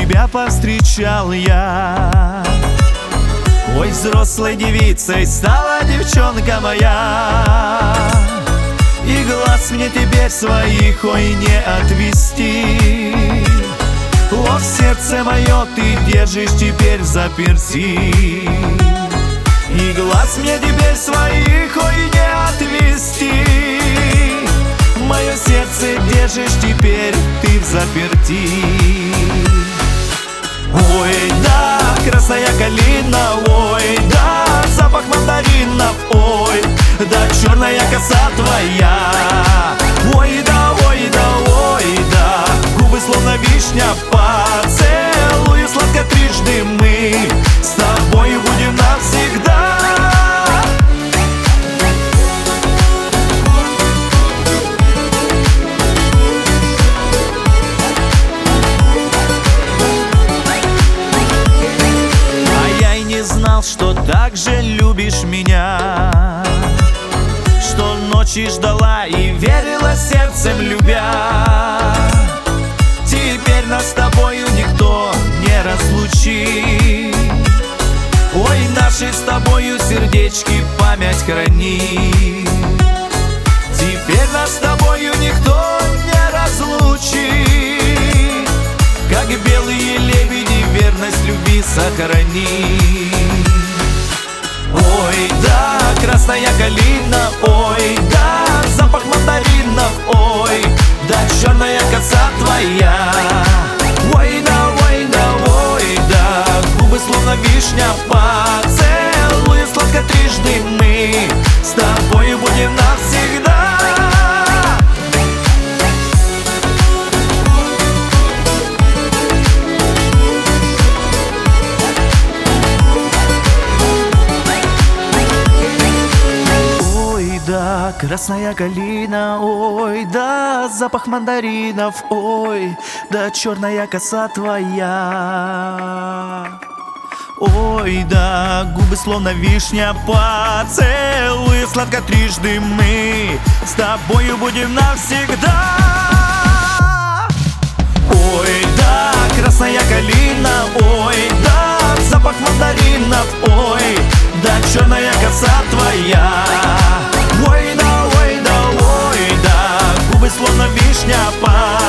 тебя повстречал я. Ой, взрослой девицей стала девчонка моя, и глаз мне теперь своих, ой, не отвести. О, в сердце мое ты держишь теперь взаперти, и глаз мне теперь своих, ой, не отвести. Мое сердце держишь теперь ты взаперти. Ой, да, красная калина, ой, да, запах мандаринов, ой, да, черная коса твоя. Ой, да, ой, да, ой, да, губы словно вишня, поцелую сладко трижды мы с тобою будем навсегда. Знал, что так же любишь меня, что ночи ждала и верила сердцем любя. Теперь нас с тобою никто не разлучит. Ой, наши с тобою сердечки память храни. Теперь нас с тобою никто не разлучит. Как белые лебеди верность любви сохрани. Ой, да, красная калина, ой, да, запах мандаринов, ой, да, черная коса твоя. Ой, да, ой, да, ой, да, губы словно вишня, поцелую сладко трижды мы с тобою будем навсегда. Да, красная калина, ой, да, запах мандаринов, ой, да, черная коса твоя. Ой, да, губы словно вишня, поцелуй сладко трижды мы с тобою будем навсегда. Ой, да, красная калина, ой, да, запах мандаринов, ой, да, черная коса твоя. Ой, да, ой, да, ой, да, губы словно вишня,